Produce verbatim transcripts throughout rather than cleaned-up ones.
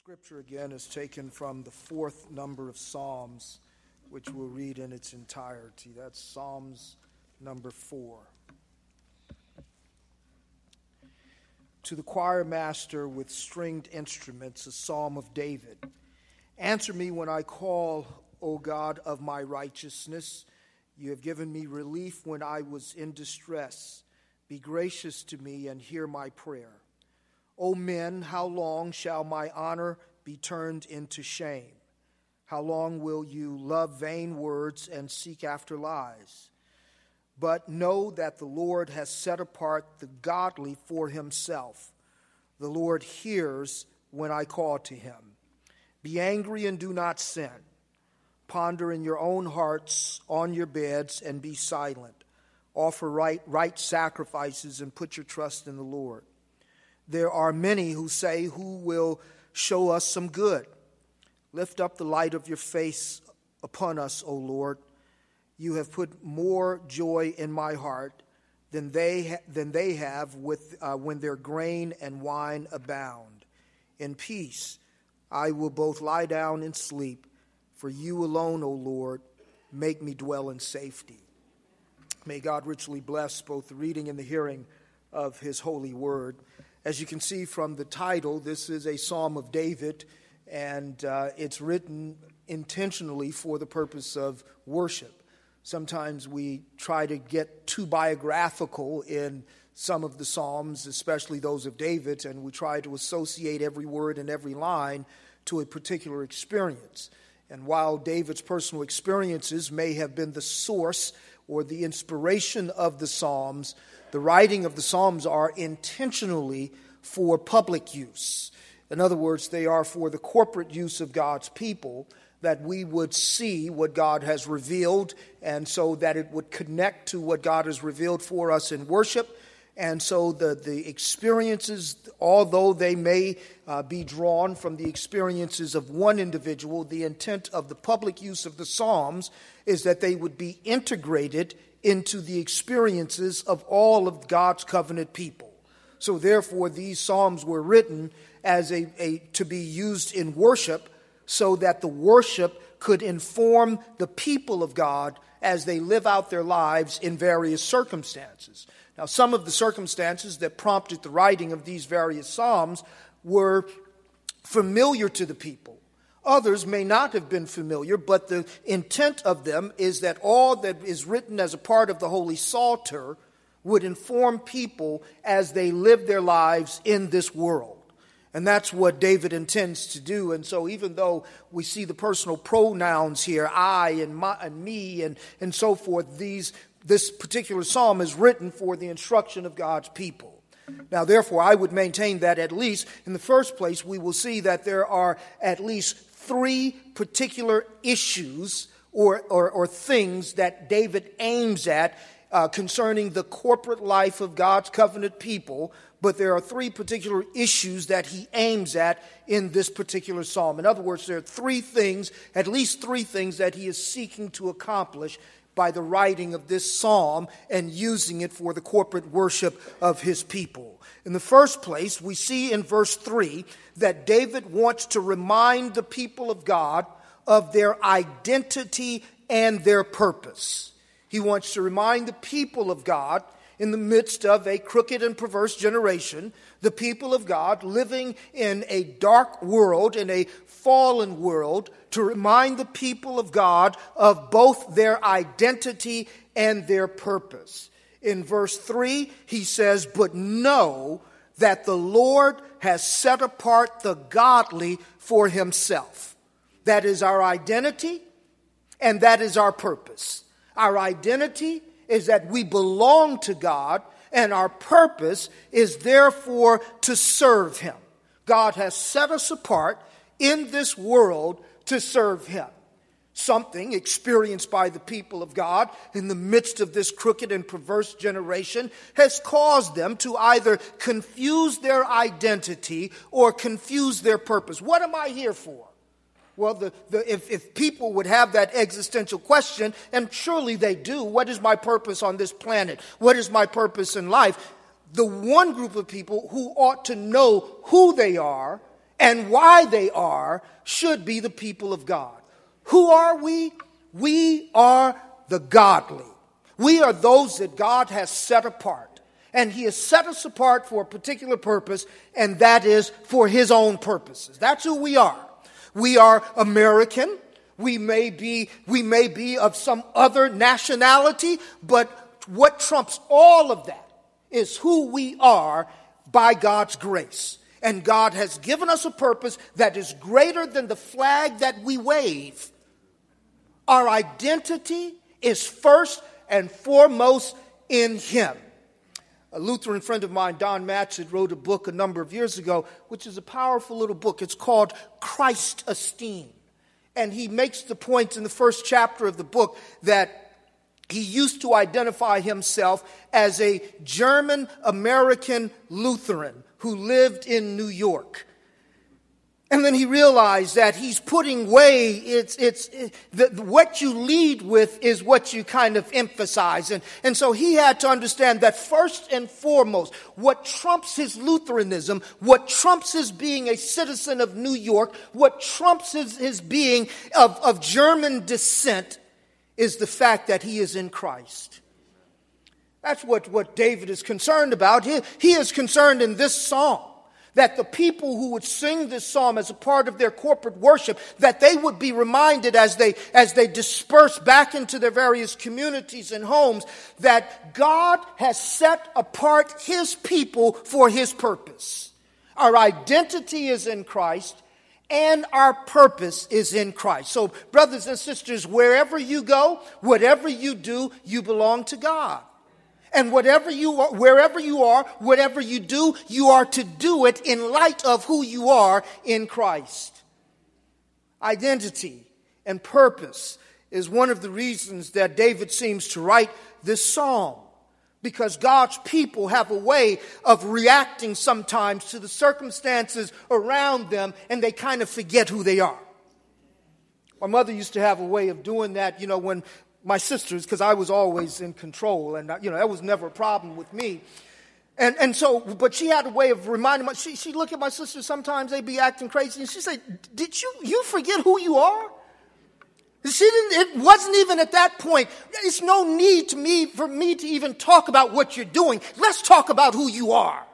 Scripture again is taken from the fourth number of Psalms, which we'll read in its entirety. That's Psalms number four. To the choir master with stringed instruments, a psalm of David. Answer me when I call, O God of my righteousness. You have given me relief when I was in distress. Be gracious to me and hear my prayer. O men, how long shall my honor be turned into shame? How long will you love vain words and seek after lies? But know that the Lord has set apart the godly for himself. The Lord hears when I call to him. Be angry and do not sin. Ponder in your own hearts on your beds and be silent. Offer right, right sacrifices and put your trust in the Lord. There are many who say, who will show us some good? Lift up the light of your face upon us, O Lord. You have put more joy in my heart than they ha- than they have with uh, when their grain and wine abound. In peace I will both lie down and sleep, for you alone, O Lord, make me dwell in safety. May God richly bless both the reading and the hearing of his holy word. As you can see from the title, this is a Psalm of David, and uh, it's written intentionally for the purpose of worship. Sometimes we try to get too biographical in some of the Psalms, especially those of David, and we try to associate every word and every line to a particular experience. And while David's personal experiences may have been the source or the inspiration of the Psalms, the writing of the Psalms are intentionally for public use. In other words, they are for the corporate use of God's people, that we would see what God has revealed, and so that it would connect to what God has revealed for us in worship. And so the, the experiences, although they may uh, be drawn from the experiences of one individual, the intent of the public use of the Psalms is that they would be integrated into the experiences of all of God's covenant people. So therefore, these Psalms were written as a, a to be used in worship, so that the worship could inform the people of God as they live out their lives in various circumstances. Now, some of the circumstances that prompted the writing of these various Psalms were familiar to the people. Others may not have been familiar, but the intent of them is that all that is written as a part of the Holy Psalter would inform people as they live their lives in this world. And that's what David intends to do. And so even though we see the personal pronouns here, I and, my, and me and, and so forth, these this particular psalm is written for the instruction of God's people. Now, therefore, I would maintain that at least, in the first place, we will see that there are at least three particular issues or, or, or things that David aims at uh, concerning the corporate life of God's covenant people. But there are three particular issues that he aims at in this particular psalm. In other words, there are three things, at least three things that he is seeking to accomplish by the writing of this psalm and using it for the corporate worship of his people. In the first place, we see in verse three that David wants to remind the people of God of their identity and their purpose. He wants to remind the people of God, in the midst of a crooked and perverse generation, the people of God living in a dark world, in a fallen world, to remind the people of God of both their identity and their purpose. In verse three, he says, but know that the Lord has set apart the godly for himself. That is our identity, and that is our purpose. Our identity is that we belong to God, and our purpose is therefore to serve him. God has set us apart in this world to serve him. Something experienced by the people of God in the midst of this crooked and perverse generation has caused them to either confuse their identity or confuse their purpose. What am I here for? Well, the, the, if, if people would have that existential question, and surely they do, what is my purpose on this planet? What is my purpose in life? The one group of people who ought to know who they are and why they are should be the people of God. Who are we? We are the godly. We are those that God has set apart. And he has set us apart for a particular purpose, and that is for his own purposes. That's who we are. We are American. We may be, we may be of some other nationality, but what trumps all of that is who we are by God's grace. And God has given us a purpose that is greater than the flag that we wave. Our identity is first and foremost in him. A Lutheran friend of mine, Don Matchett, wrote a book a number of years ago, which is a powerful little book. It's called Christ Esteem. And he makes the point in the first chapter of the book that he used to identify himself as a German-American Lutheran who lived in New York. And then he realized that he's putting way, it's, it's, it, the, what you lead with is what you kind of emphasize. And, and so he had to understand that first and foremost, what trumps his Lutheranism, what trumps his being a citizen of New York, what trumps his, his being of, of German descent is the fact that he is in Christ. That's what, what David is concerned about. He, he is concerned in this psalm that the people who would sing this psalm as a part of their corporate worship, that they would be reminded as they, as they disperse back into their various communities and homes, that God has set apart his people for his purpose. Our identity is in Christ, and our purpose is in Christ. So, brothers and sisters, wherever you go, whatever you do, you belong to God. And whatever you are, wherever you are, whatever you do, you are to do it in light of who you are in Christ. Identity and purpose is one of the reasons that David seems to write this psalm. Because God's people have a way of reacting sometimes to the circumstances around them, and they kind of forget who they are. My mother used to have a way of doing that, you know, when my sisters, because I was always in control, and, you know, that was never a problem with me. And and so, but she had a way of reminding me, she, she'd look at my sisters, sometimes they'd be acting crazy, and she'd say, did you, you forget who you are? She didn't, it wasn't even at that point. It's no need to me, for me to even talk about what you're doing. Let's talk about who you are.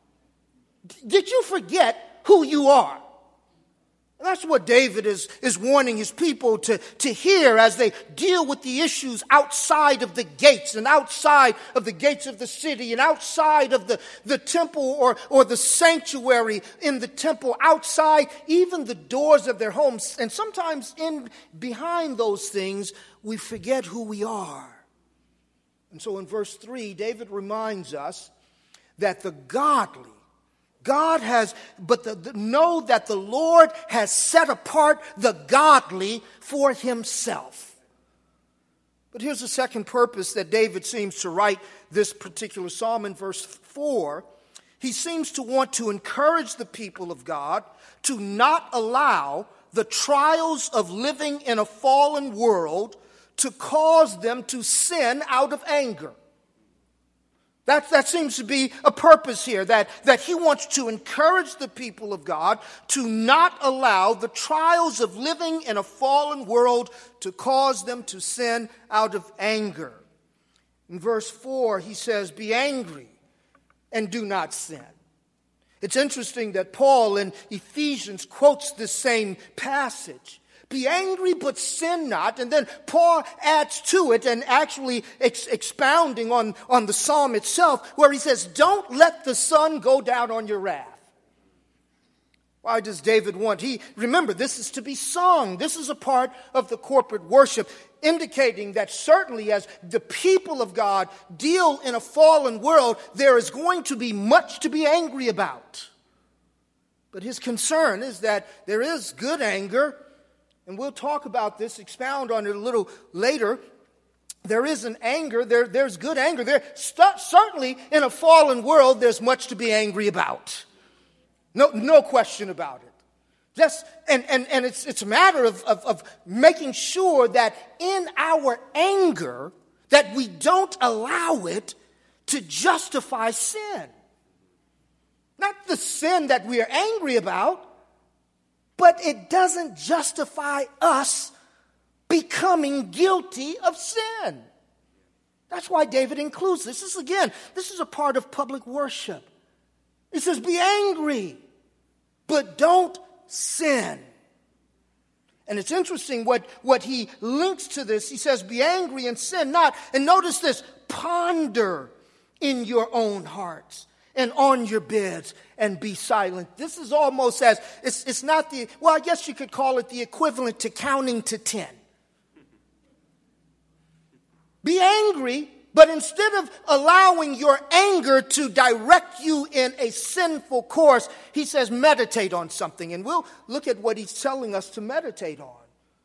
Did you forget who you are? And that's what David is, is warning his people to, to hear as they deal with the issues outside of the gates and outside of the gates of the city and outside of the, the temple or, or the sanctuary in the temple, outside even the doors of their homes. And sometimes in behind those things, we forget who we are. And so in verse three, David reminds us that the godly, God has, but the, the, know that the Lord has set apart the godly for himself. But here's the second purpose that David seems to write this particular psalm in verse four. He seems to want to encourage the people of God to not allow the trials of living in a fallen world to cause them to sin out of anger. That, that seems to be a purpose here, that, that he wants to encourage the people of God to not allow the trials of living in a fallen world to cause them to sin out of anger. In verse four, he says, be angry and do not sin. It's interesting that Paul in Ephesians quotes this same passage. Be angry, but sin not. And then Paul adds to it and actually ex- expounding on, on the psalm itself, where he says, don't let the sun go down on your wrath. Why does David want? He, remember, this is to be sung. This is a part of the corporate worship, indicating that certainly as the people of God deal in a fallen world, there is going to be much to be angry about. But his concern is that there is good anger. And we'll talk about this, expound on it a little later. There is an anger, there, there's good anger. There, st- certainly in a fallen world, there's much to be angry about. No, no question about it. Just, and, and, and it's, it's a matter of, of, of making sure that in our anger, that we don't allow it to justify sin. Not the sin that we are angry about, but it doesn't justify us becoming guilty of sin. That's why David includes this. This is, again, this is a part of public worship. He says, be angry, but don't sin. And it's interesting what, what he links to this. He says, be angry and sin not. And notice this, ponder in your own hearts and on your beds and be silent. This is almost as, it's, it's not the, well, I guess you could call it the equivalent to counting to ten. Be angry, but instead of allowing your anger to direct you in a sinful course, he says meditate on something. And we'll look at what he's telling us to meditate on.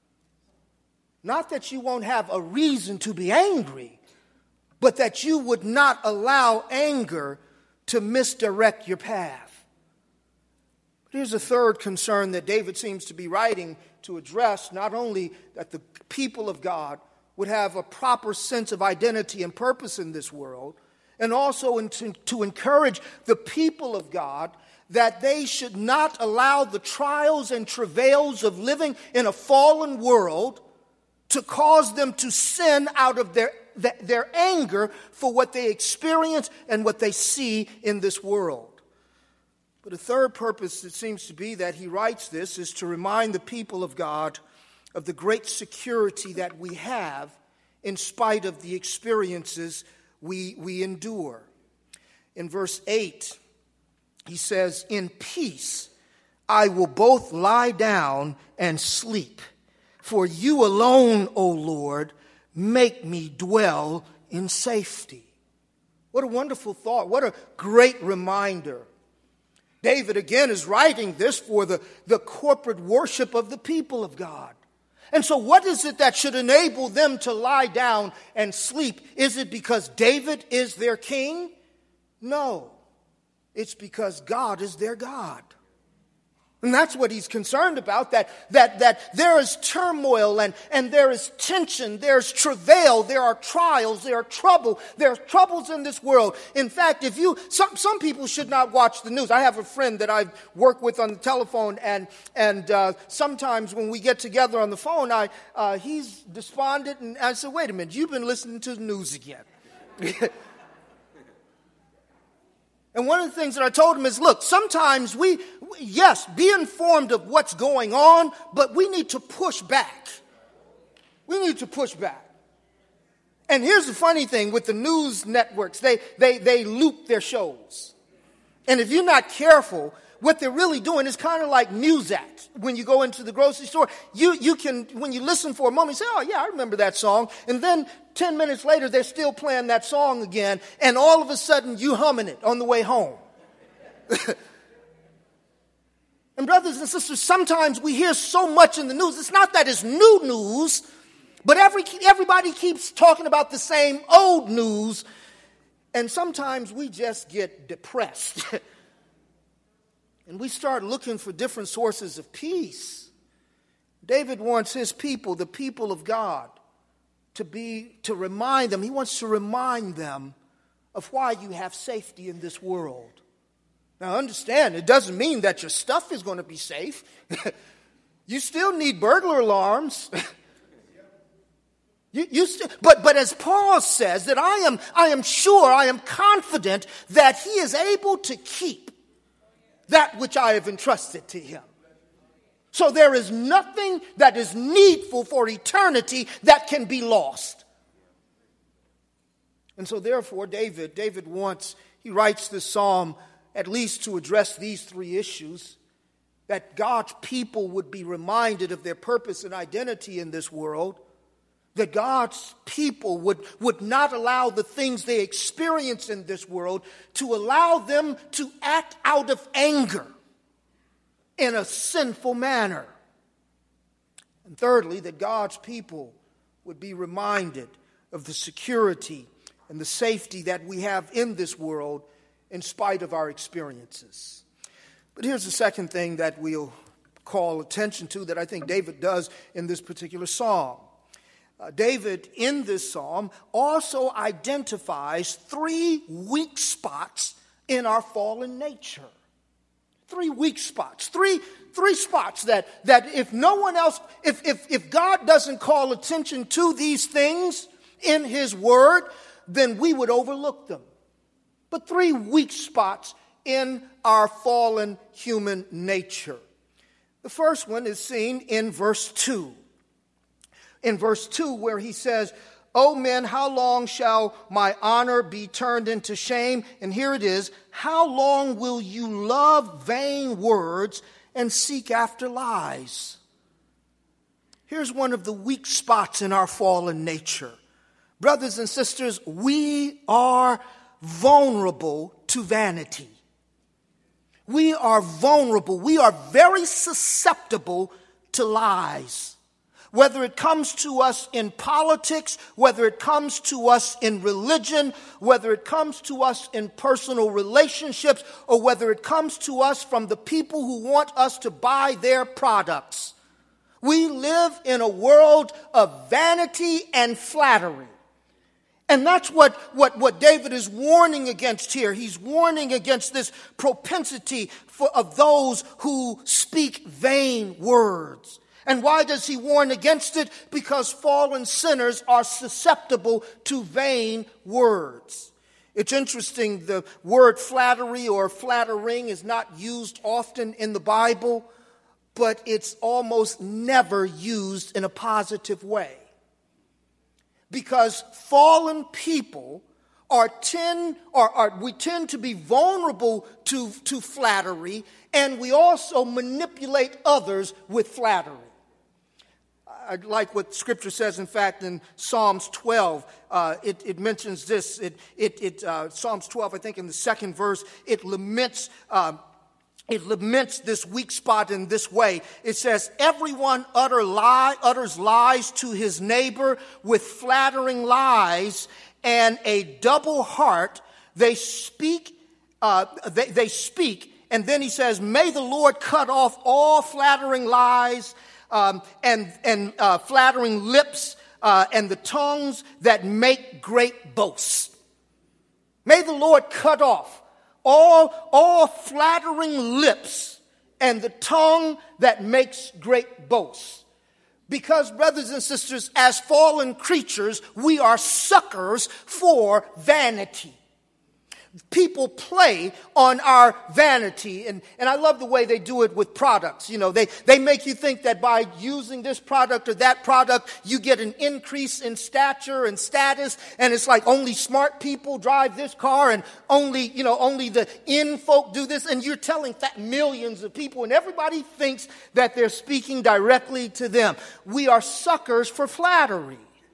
Not that you won't have a reason to be angry, but that you would not allow anger to misdirect your path. But here's a third concern that David seems to be writing to address, not only that the people of God would have a proper sense of identity and purpose in this world, and also in to, to encourage the people of God that they should not allow the trials and travails of living in a fallen world to cause them to sin out of their, their anger for what they experience and what they see in this world. But a third purpose, it seems to be, that he writes this is to remind the people of God of the great security that we have in spite of the experiences we, we endure. In verse eight, he says, in peace I will both lie down and sleep. For you alone, O Lord, make me dwell in safety. What a wonderful thought. What a great reminder. David again is writing this for the, the corporate worship of the people of God. And so what is it that should enable them to lie down and sleep? Is it because David is their king? No. It's because God is their God. And that's what he's concerned about, that, that, that there is turmoil and, and there is tension, there's travail, there are trials, there are trouble, there are troubles in this world. In fact, if you, some, some people should not watch the news. I have a friend that I've worked with on the telephone, and, and uh, sometimes when we get together on the phone, I, uh, he's despondent, and I said, wait a minute, you've been listening to the news again. And one of the things that I told him is, look, sometimes we, yes, be informed of what's going on, but we need to push back. We need to push back. And here's the funny thing with the news networks. They, they, they loop their shows. And if you're not careful, what they're really doing is kind of like Muzak. When you go into the grocery store, you, you can, when you listen for a moment, say, oh, yeah, I remember that song. And then ten minutes later, they're still playing that song again. And all of a sudden, you humming it on the way home. And brothers and sisters, sometimes we hear so much in the news. It's not that it's new news, but every, everybody keeps talking about the same old news. And sometimes we just get depressed. And we start looking for different sources of peace. David wants his people, the people of God, to be, to remind them, he wants to remind them of why you have safety in this world. Now understand, it doesn't mean that your stuff is going to be safe. You still need burglar alarms. You, you st- but, but as Paul says, that I am, I am sure, I am confident that he is able to keep that which I have entrusted to him. So there is nothing that is needful for eternity that can be lost. And so therefore, David, David wants, he writes this psalm at least to address these three issues, that God's people would be reminded of their purpose and identity in this world, that God's people would, would not allow the things they experience in this world to allow them to act out of anger in a sinful manner. And thirdly, that God's people would be reminded of the security and the safety that we have in this world in spite of our experiences. But here's the second thing that we'll call attention to that I think David does in this particular psalm. Uh, David, in this psalm, also identifies three weak spots in our fallen nature. Three weak spots. Three, three spots that, that if no one else, if, if, if God doesn't call attention to these things in his word, then we would overlook them. But three weak spots in our fallen human nature. The first one is seen in verse two. In verse two, where he says, O men, how long shall my honor be turned into shame? And here it is, how long will you love vain words and seek after lies? Here's one of the weak spots in our fallen nature. Brothers and sisters, we are vulnerable to vanity. We are vulnerable. We are very susceptible to lies. Whether it comes to us in politics, whether it comes to us in religion, whether it comes to us in personal relationships, or whether it comes to us from the people who want us to buy their products. We live in a world of vanity and flattery. And that's what, what, what David is warning against here. He's warning against this propensity for, of those who speak vain words. And why does he warn against it? Because fallen sinners are susceptible to vain words. It's interesting, the word flattery or flattering is not used often in the Bible, but it's almost never used in a positive way. Because fallen people are tend, are, are, we tend to be vulnerable to, to flattery, and we also manipulate others with flattery. I like what Scripture says, in fact, in Psalms twelve. Uh, it, it mentions this. It, it, it, uh, Psalms twelve, I think in the second verse, it laments uh, It laments this weak spot in this way. It says, everyone utter lie, utters lies to his neighbor with flattering lies and a double heart. They speak, uh, they, they speak. And then he says, may the Lord cut off all flattering lies um, and, and uh, flattering lips uh, and the tongues that make great boasts. May the Lord cut off All, all flattering lips and the tongue that makes great boasts. Because, brothers and sisters, as fallen creatures, we are suckers for vanity. People play on our vanity, and, and I love the way they do it with products. You know, they, they make you think that by using this product or that product, you get an increase in stature and status, and it's like only smart people drive this car, and only, you know, only the in folk do this, and you're telling that millions of people, and everybody thinks that they're speaking directly to them. We are suckers for flattery.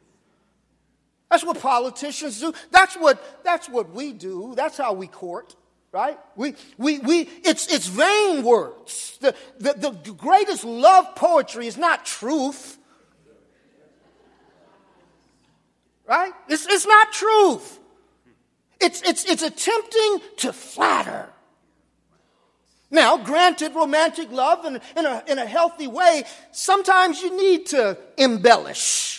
That's what politicians do. That's what that's what we do. That's how we court, right? We we we it's it's vain words. The, the the greatest love poetry is not truth. Right? It's it's not truth. It's it's it's attempting to flatter. Now, granted, romantic love in, in a in a healthy way, sometimes you need to embellish.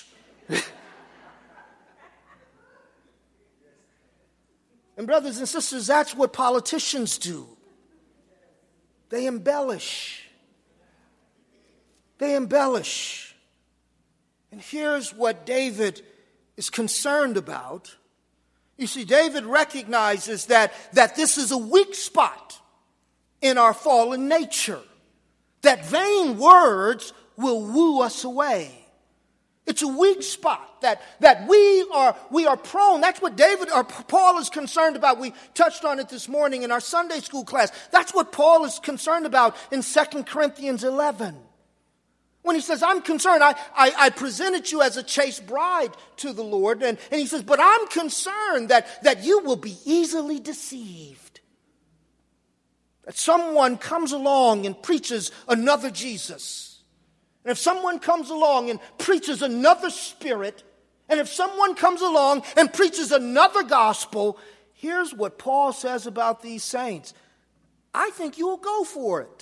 And brothers and sisters, that's what politicians do. They embellish. They embellish. And here's what David is concerned about. You see, David recognizes that, that this is a weak spot in our fallen nature. That vain words will woo us away. It's a weak spot that, that we are we are prone. That's what David or Paul is concerned about. We touched on it this morning in our Sunday school class. That's what Paul is concerned about in Second Corinthians eleven. When he says, I'm concerned, I, I, I presented you as a chaste bride to the Lord. And, and he says, but I'm concerned that, that you will be easily deceived. That someone comes along and preaches another Jesus. And if someone comes along and preaches another spirit, and if someone comes along and preaches another gospel, here's what Paul says about these saints. I think you'll go for it.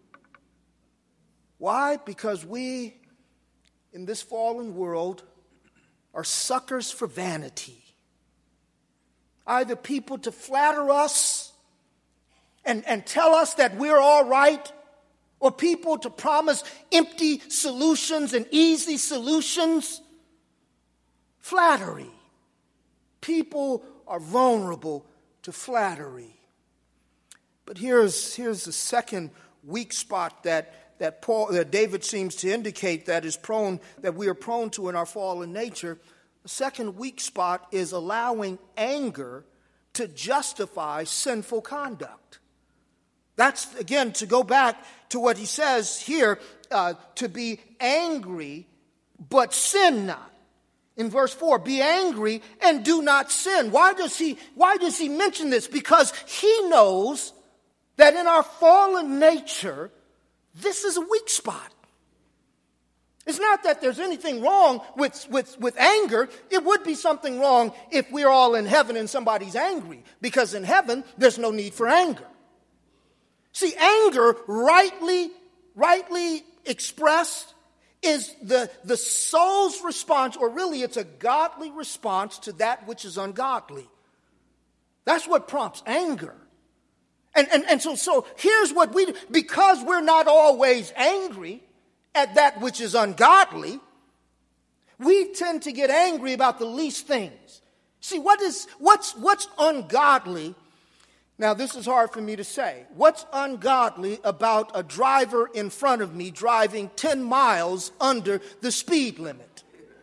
Why? Because we, in this fallen world, are suckers for vanity. Either people to flatter us and, and tell us that we're all right, or people to promise empty solutions and easy solutions. Flattery. People are vulnerable to flattery. But here's, here's the second weak spot that, that, Paul, that David seems to indicate that is prone, that we are prone to in our fallen nature. The second weak spot is allowing anger to justify sinful conduct. That's, again, to go back to what he says here, uh, to be angry, but sin not. In verse four, be angry and do not sin. Why does he, why does he mention this? Because he knows that in our fallen nature, this is a weak spot. It's not that there's anything wrong with, with, with anger. It would be something wrong if we're all in heaven and somebody's angry. Because in heaven, there's no need for anger. See, anger, rightly, rightly expressed, is the, the soul's response, or really it's a godly response to that which is ungodly. That's what prompts anger. And, and, and so, so here's what we do. Because we're not always angry at that which is ungodly, we tend to get angry about the least things. See, what is what's what's ungodly? Now, this is hard for me to say. What's ungodly about a driver in front of me driving ten miles under the speed limit?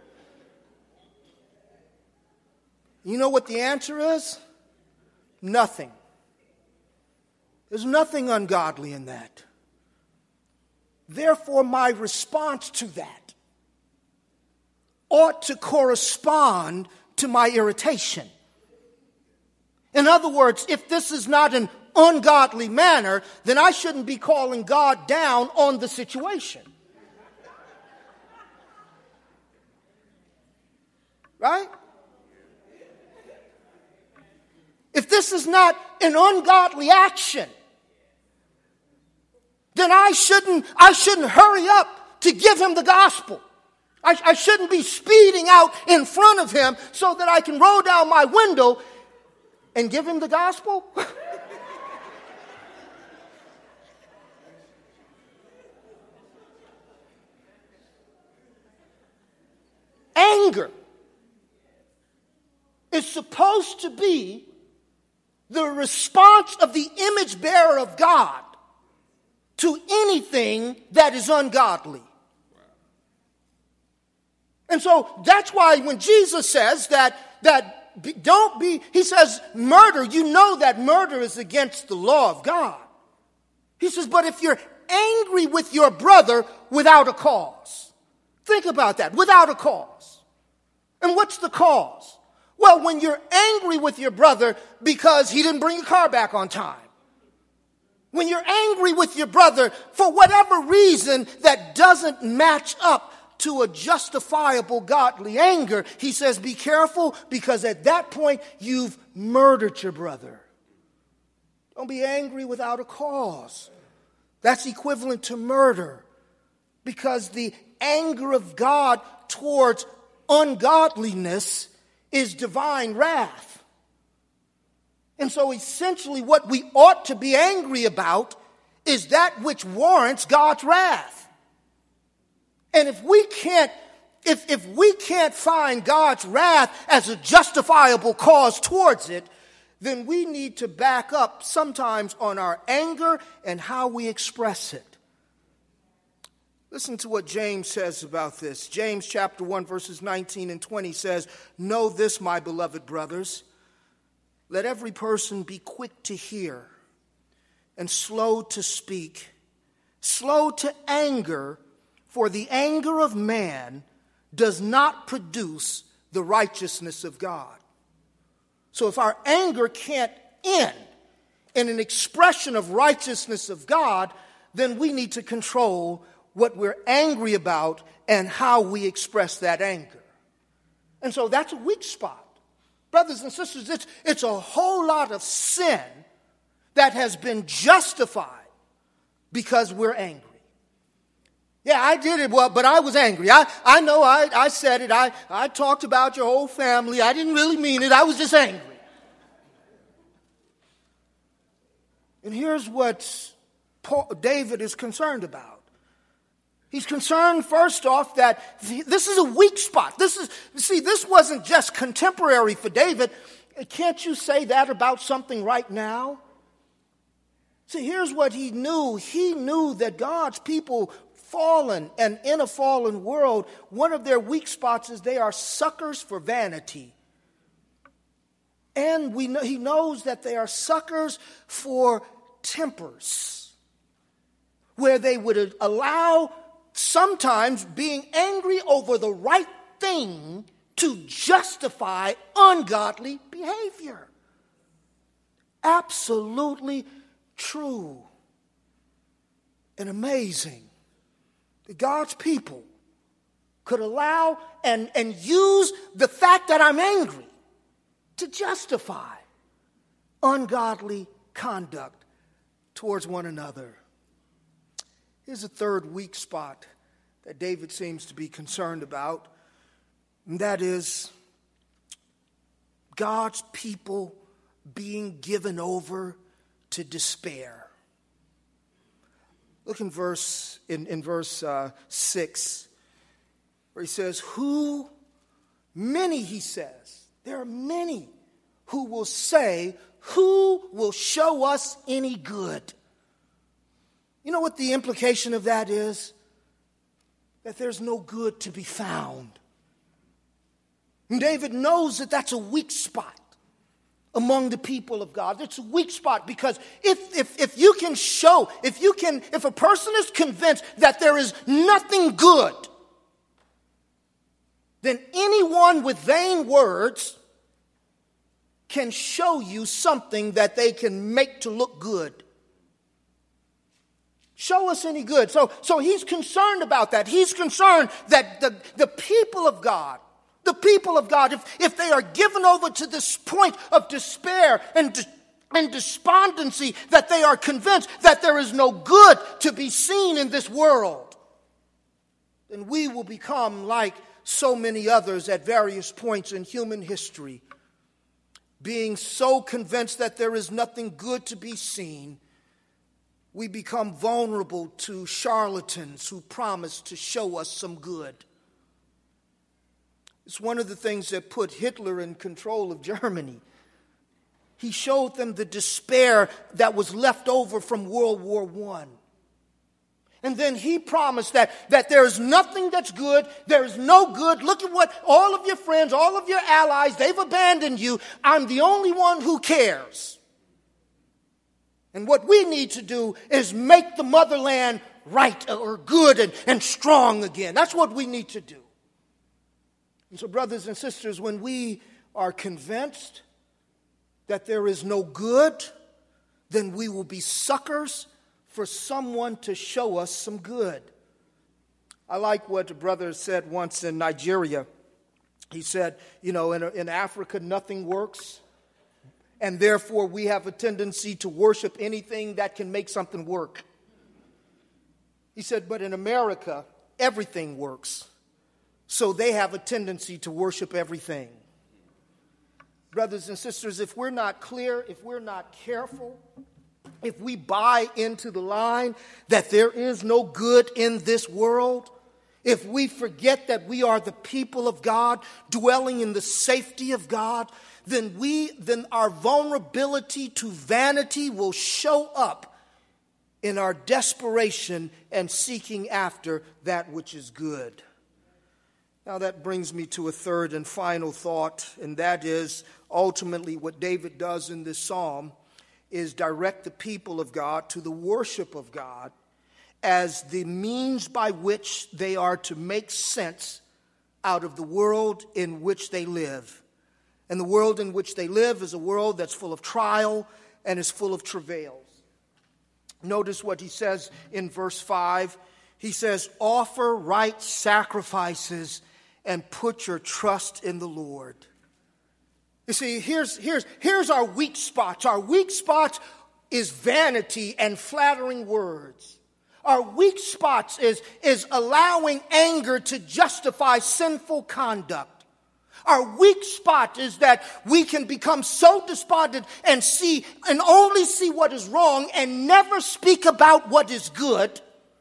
You know what the answer is? Nothing. There's nothing ungodly in that. Therefore, my response to that ought to correspond to my irritation. In other words, if this is not an ungodly manner, then I shouldn't be calling God down on the situation. Right? If this is not an ungodly action, then I shouldn't, I shouldn't hurry up to give him the gospel. I, I shouldn't be speeding out in front of him so that I can roll down my window and give him the gospel? Anger is supposed to be the response of the image bearer of God to anything that is ungodly. And so that's why when Jesus says that, that don't be, he says, murder, you know that murder is against the law of God. He says, but if you're angry with your brother without a cause, think about that, without a cause. And what's the cause? Well, when you're angry with your brother because he didn't bring the car back on time. When you're angry with your brother for whatever reason that doesn't match up to a justifiable godly anger, he says, be careful, because at that point you've murdered your brother. Don't be angry without a cause. That's equivalent to murder, because the anger of God towards ungodliness is divine wrath. And so essentially what we ought to be angry about is that which warrants God's wrath. And if we can't, if, if we can't find God's wrath as a justifiable cause towards it, then we need to back up sometimes on our anger and how we express it. Listen to what James says about this. James chapter one, verses nineteen and twenty says, know this, my beloved brothers, let every person be quick to hear and slow to speak, slow to anger, for the anger of man does not produce the righteousness of God. So if our anger can't end in an expression of righteousness of God, then we need to control what we're angry about and how we express that anger. And so that's a weak spot. Brothers and sisters, it's, it's a whole lot of sin that has been justified because we're angry. Yeah, I did it, well, but I was angry. I, I know I, I said it. I, I talked about your whole family. I didn't really mean it. I was just angry. And here's what Paul, David is concerned about. He's concerned, first off, that this is a weak spot. This is, see, this wasn't just contemporary for David. Can't you say that about something right now? See, here's what he knew. He knew that God's people, fallen and in a fallen world, one of their weak spots is they are suckers for vanity. And we know, he knows that they are suckers for tempers, where they would allow sometimes being angry over the right thing to justify ungodly behavior. Absolutely true and amazing that God's people could allow and, and use the fact that I'm angry to justify ungodly conduct towards one another. Here's a third weak spot that David seems to be concerned about, and that is God's people being given over to despair. Look in verse in, in verse uh, six, where he says, "Who many," he says, there are many who will say, "Who will show us any good?" You know what the implication of that is? That there's no good to be found. And David knows that that's a weak spot among the people of God. It's a weak spot because if, if, if you can show, if you can, if a person is convinced that there is nothing good, then anyone with vain words can show you something that they can make to look good. Show us any good. So, so he's concerned about that. He's concerned that the, the people of God, the people of God, if, if they are given over to this point of despair and, and despondency, that they are convinced that there is no good to be seen in this world, then we will become like so many others at various points in human history, being so convinced that there is nothing good to be seen. We become vulnerable to charlatans who promise to show us some good. It's one of the things that put Hitler in control of Germany. He showed them the despair that was left over from World War One. And then he promised that, that there is nothing that's good. There is no good. Look at what all of your friends, all of your allies, they've abandoned you. I'm the only one who cares. And what we need to do is make the motherland right or good and, and strong again. That's what we need to do. And so, brothers and sisters, when we are convinced that there is no good, then we will be suckers for someone to show us some good. I like what a brother said once in Nigeria. He said, you know, in, in Africa, nothing works. And therefore, we have a tendency to worship anything that can make something work. He said, but in America, everything works. So they have a tendency to worship everything. Brothers and sisters, if we're not clear, if we're not careful, if we buy into the line that there is no good in this world, if we forget that we are the people of God, dwelling in the safety of God, then we, then our vulnerability to vanity will show up in our desperation and seeking after that which is good. Now that brings me to a third and final thought, and that is ultimately what David does in this psalm is direct the people of God to the worship of God as the means by which they are to make sense out of the world in which they live. And the world in which they live is a world that's full of trial and is full of travails. Notice what he says in verse five. He says, offer right sacrifices and put your trust in the Lord. You see, here's, here's, here's our weak spots. Our weak spots is vanity and flattering words. Our weak spots is, is allowing anger to justify sinful conduct. Our weak spot is that we can become so despondent and see and only see what is wrong and never speak about what is good,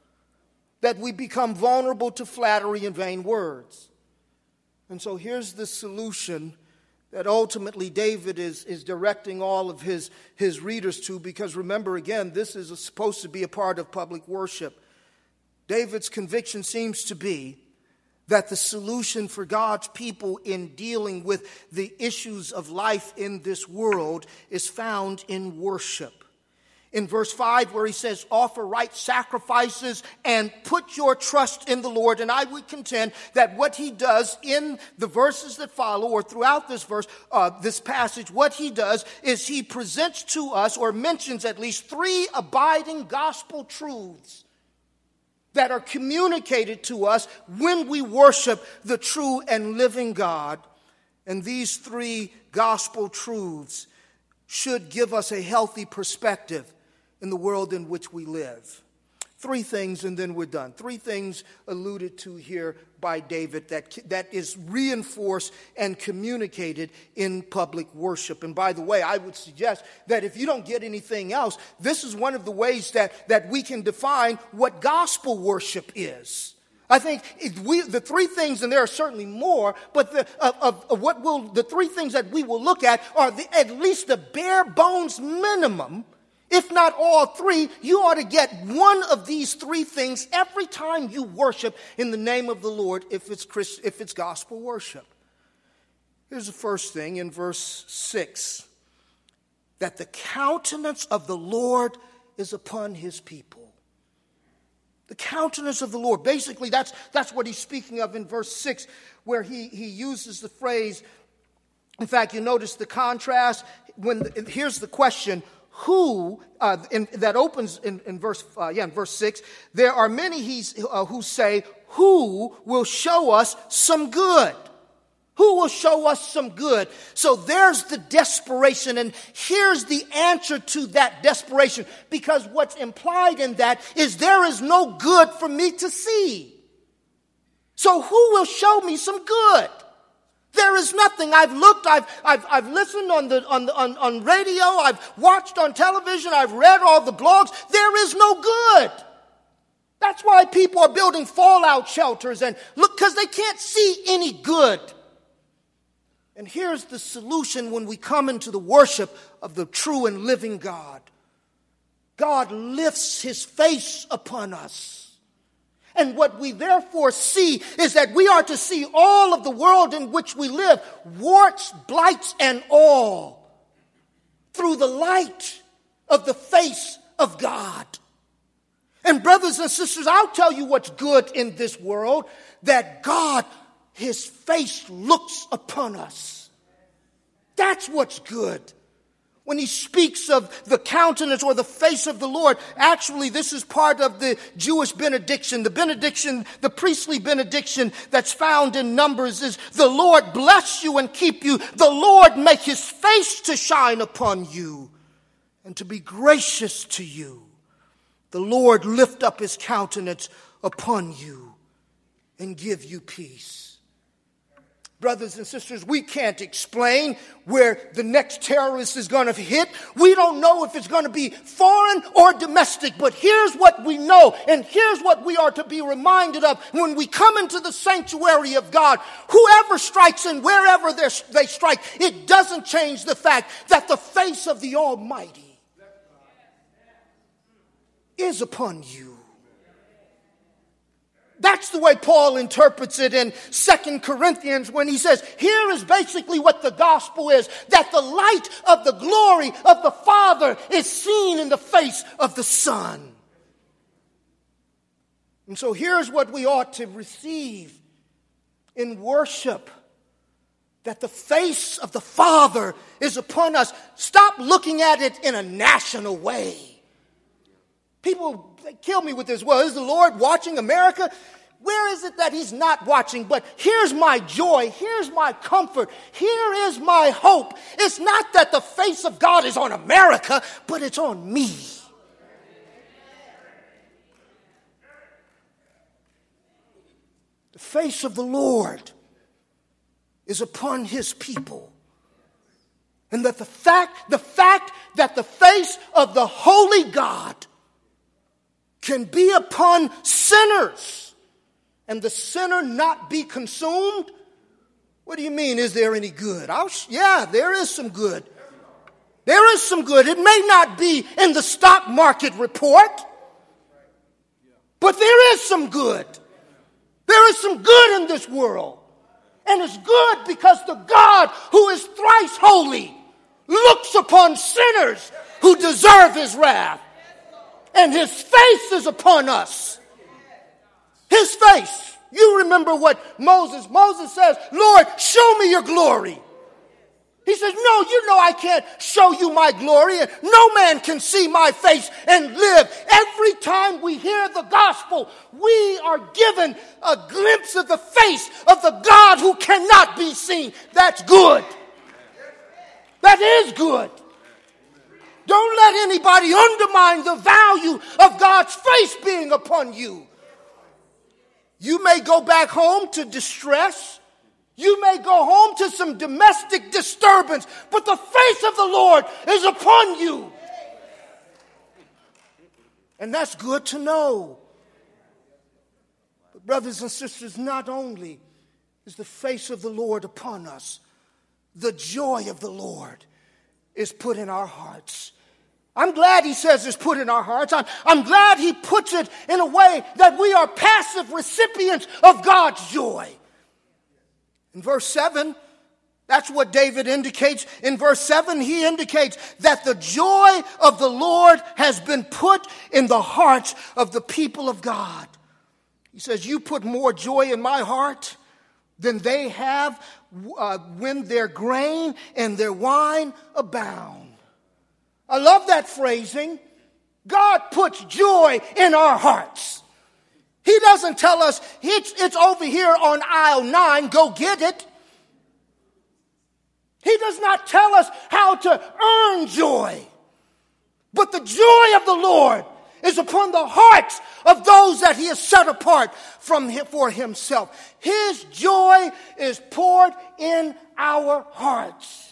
that we become vulnerable to flattery and vain words. And so here's the solution that ultimately David is, is directing all of his, his readers to, because remember again, this is supposed to be a part of public worship. David's conviction seems to be that the solution for God's people in dealing with the issues of life in this world is found in worship. In verse five, where he says, offer right sacrifices and put your trust in the Lord. And I would contend that what he does in the verses that follow, or throughout this verse, uh, this passage, what he does is he presents to us, or mentions at least three abiding gospel truths that are communicated to us when we worship the true and living God. And these three gospel truths should give us a healthy perspective in the world in which we live. Three things, and then we're done. Three things alluded to here by David that, that is reinforced and communicated in public worship. And by the way, I would suggest that if you don't get anything else, this is one of the ways that, that we can define what gospel worship is. I think if we, the three things, and there are certainly more, but the, of, of, of what will, the three things that we will look at are the, at least the bare bones minimum. If not all three, you ought to get one of these three things every time you worship in the name of the Lord, if it's Christ, if it's gospel worship. Here's the first thing in verse six, that the countenance of the Lord is upon his people. The countenance of the Lord. Basically, that's, that's what he's speaking of in verse six, where he, he uses the phrase. In fact, you notice the contrast. When the, here's the question. Who, uh, in, that opens in, in verse, uh, yeah, in verse six, there are many he's, uh, who say, who will show us some good? Who will show us some good? So there's the desperation, and here's the answer to that desperation, because what's implied in that is there is no good for me to see. So who will show me some good? There is nothing. I've looked, I've, I've, I've listened on, the, on, the, on, on radio, I've watched on television, I've read all the blogs. There is no good. That's why people are building fallout shelters and look, because they can't see any good. And here's the solution when we come into the worship of the true and living God. God lifts his face upon us. And what we therefore see is that we are to see all of the world in which we live, warts, blights, and all, through the light of the face of God. And brothers and sisters, I'll tell you what's good in this world, that God, his face looks upon us. That's what's good. When he speaks of the countenance or the face of the Lord, actually this is part of the Jewish benediction. The benediction, the priestly benediction that's found in Numbers is, the Lord bless you and keep you. The Lord make his face to shine upon you and to be gracious to you. The Lord lift up his countenance upon you and give you peace. Brothers and sisters, we can't explain where the next terrorist is going to hit. We don't know if it's going to be foreign or domestic, but here's what we know, and here's what we are to be reminded of when we come into the sanctuary of God. Whoever strikes and wherever they strike, it doesn't change the fact that the face of the Almighty is upon you. That's the way Paul interprets it in Second Corinthians when he says, here is basically what the gospel is, that the light of the glory of the Father is seen in the face of the Son. And so here's what we ought to receive in worship, that the face of the Father is upon us. Stop looking at it in a national way. People they kill me with this. Well, is the Lord watching America? Where is it that he's not watching? But here's my joy. Here's my comfort. Here is my hope. It's not that the face of God is on America, but it's on me. The face of the Lord is upon his people. And that the fact, the fact that the face of the holy God can be upon sinners and the sinner not be consumed. What do you mean, is there any good? I'll, yeah, there is some good. There is some good. It may not be in the stock market report, but there is some good. There is some good in this world. And it's good because the God who is thrice holy looks upon sinners who deserve his wrath. And his face is upon us. His face. You remember what Moses, Moses says, Lord, show me your glory. He says, no, you know I can't show you my glory. And no man can see my face and live. Every time we hear the gospel, we are given a glimpse of the face of the God who cannot be seen. That's good. That is good. Don't let anybody undermine the value of God's face being upon you. You may go back home to distress. You may go home to some domestic disturbance, but the face of the Lord is upon you. And that's good to know. But brothers and sisters, not only is the face of the Lord upon us, the joy of the Lord is put in our hearts. I'm glad he says it's put in our hearts. I'm, I'm glad he puts it in a way that we are passive recipients of God's joy. In verse seven, that's what David indicates. In verse seven, he indicates that the joy of the Lord has been put in the hearts of the people of God. He says, you put more joy in my heart than they have uh, when their grain and their wine abound. I love that phrasing. God puts joy in our hearts. He doesn't tell us, it's, it's over here on aisle nine, go get it. He does not tell us how to earn joy. But the joy of the Lord is upon the hearts of those that he has set apart from him, for himself. His joy is poured in our hearts.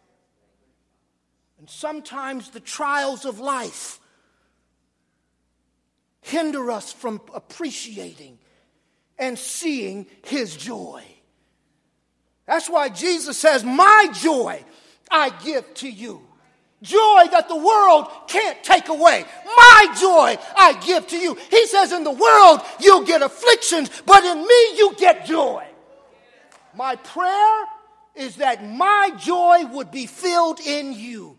And sometimes the trials of life hinder us from appreciating and seeing his joy. That's why Jesus says, my joy I give to you. Joy that the world can't take away. My joy I give to you. He says in the world you'll get afflictions, but in me you get joy. My prayer is that my joy would be filled in you.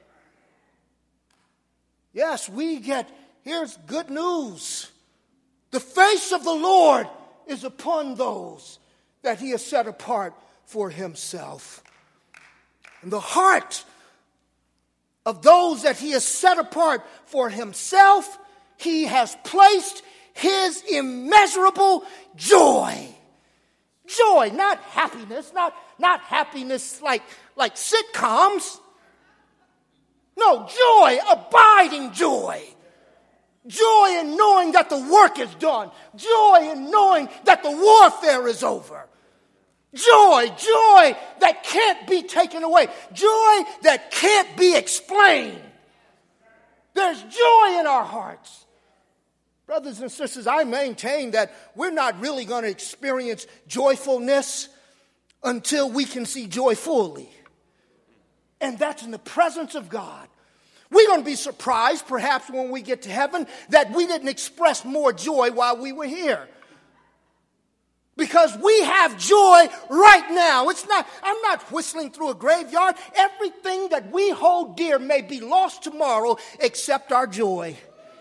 Yes, we get, here's good news. The face of the Lord is upon those that he has set apart for himself. And the heart of those that he has set apart for himself, he has placed his immeasurable joy. Joy, not happiness, not, not happiness like, like sitcoms. No, joy, abiding joy. Joy in knowing that the work is done. Joy in knowing that the warfare is over. Joy, joy that can't be taken away. Joy that can't be explained. There's joy in our hearts. Brothers and sisters, I maintain that we're not really going to experience joyfulness until we can see joy fully. And that's in the presence of God. We're going to be surprised, perhaps when we get to heaven, that we didn't express more joy while we were here. Because we have joy right now. It's not, I'm not whistling through a graveyard. Everything that we hold dear may be lost tomorrow except our joy.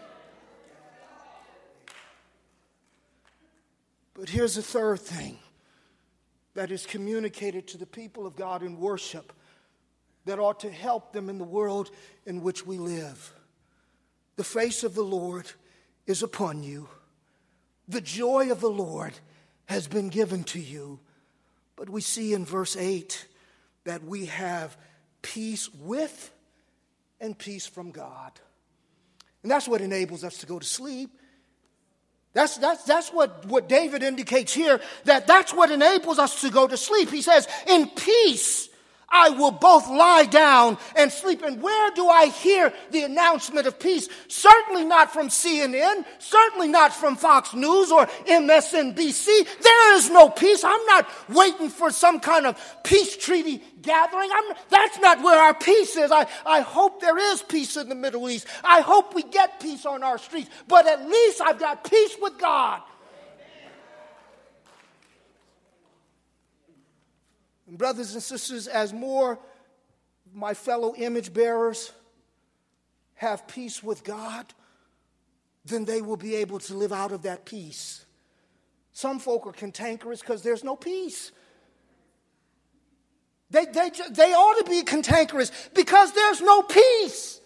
But here's the third thing that is communicated to the people of God in worship that ought to help them in the world in which we live. The face of the Lord is upon you. The joy of the Lord has been given to you. But we see in verse eight that we have peace with and peace from God. And that's what enables us to go to sleep. That's, that's, that's what, what David indicates here, that that's what enables us to go to sleep. He says, in peace I will both lie down and sleep. And where do I hear the announcement of peace? Certainly not from C N N, certainly not from Fox News or M S N B C. There is no peace. I'm not waiting for some kind of peace treaty gathering. I'm, that's not where our peace is. I, I hope there is peace in the Middle East. I hope we get peace on our streets. But at least I've got peace with God. And brothers and sisters, as more my fellow image bearers have peace with God, then they will be able to live out of that peace. Some folk are cantankerous because there's no peace. They, they, they ought to be cantankerous because there's no peace.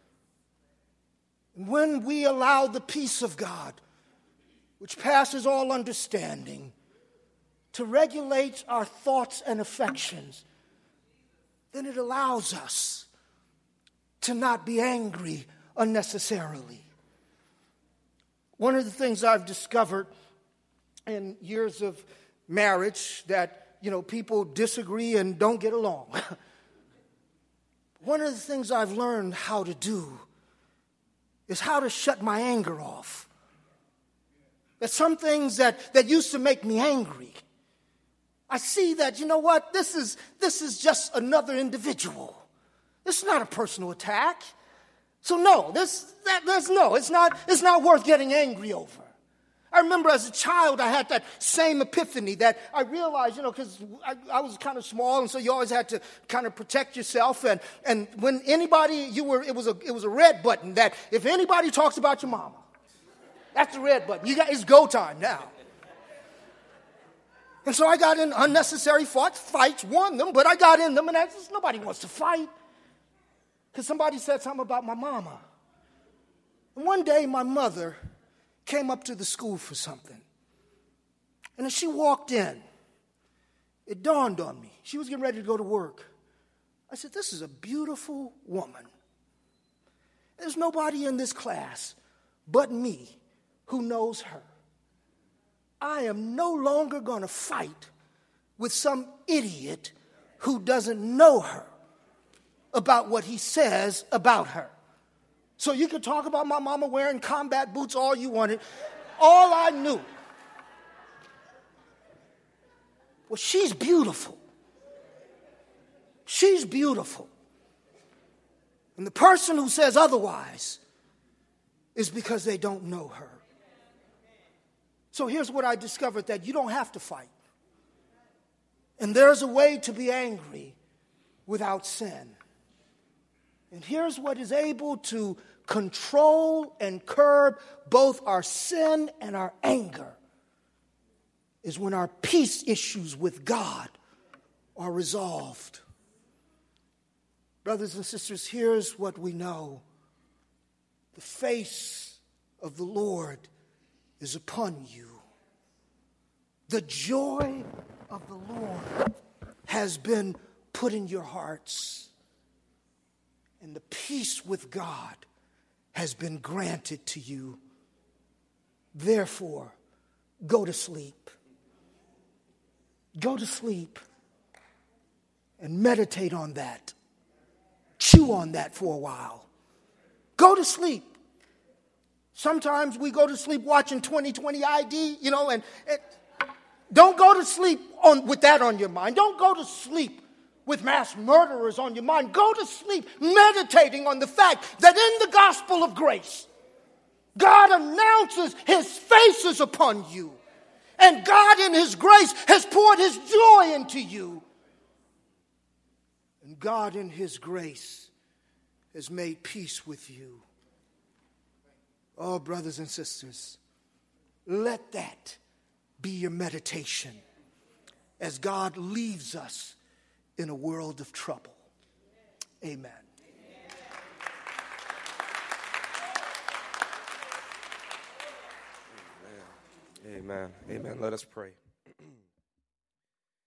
When we allow the peace of God, which passes all understanding, to regulate our thoughts and affections, then it allows us to not be angry unnecessarily. One of the things I've discovered in years of marriage that, you know, people disagree and don't get along. One of the things I've learned how to do is how to shut my anger off. There's some things that, that used to make me angry. I see that, you know what, this is this is just another individual. This is not a personal attack. So no, this that that's no, it's not it's not worth getting angry over. I remember as a child I had that same epiphany that I realized, you know, because I, I was kind of small, and so you always had to kind of protect yourself. And and when anybody you were, it was a it was a red button that if anybody talks about your mama, that's the red button. You got it's go time now. And so I got in unnecessary fights, fights, won them, but I got in them, and I just, nobody wants to fight. Because somebody said something about my mama. And one day my mother came up to the school for something. And as she walked in, it dawned on me. She was getting ready to go to work. I said, this is a beautiful woman. There's nobody in this class but me who knows her. I am no longer going to fight with some idiot who doesn't know her about what he says about her. So you could talk about my mama wearing combat boots all you wanted. All I knew was she's beautiful. She's beautiful. And the person who says otherwise is because they don't know her. So here's what I discovered, that you don't have to fight. And there's a way to be angry without sin. And here's what is able to control and curb both our sin and our anger, is when our peace issues with God are resolved. Brothers and sisters, here's what we know. The face of the Lord is upon you. The joy of the Lord has been put in your hearts. And the peace with God has been granted to you. Therefore, go to sleep. Go to sleep and meditate on that. Chew on that for a while. Go to sleep. Sometimes we go to sleep watching twenty twenty I D, you know, and, and don't go to sleep on, with that on your mind. Don't go to sleep with mass murderers on your mind. Go to sleep meditating on the fact that in the gospel of grace, God announces his face is upon you. And God in his grace has poured his joy into you. And God in his grace has made peace with you. Oh, brothers and sisters, let that be your meditation as God leaves us in a world of trouble. Amen. Amen. Amen. Amen. Let us pray.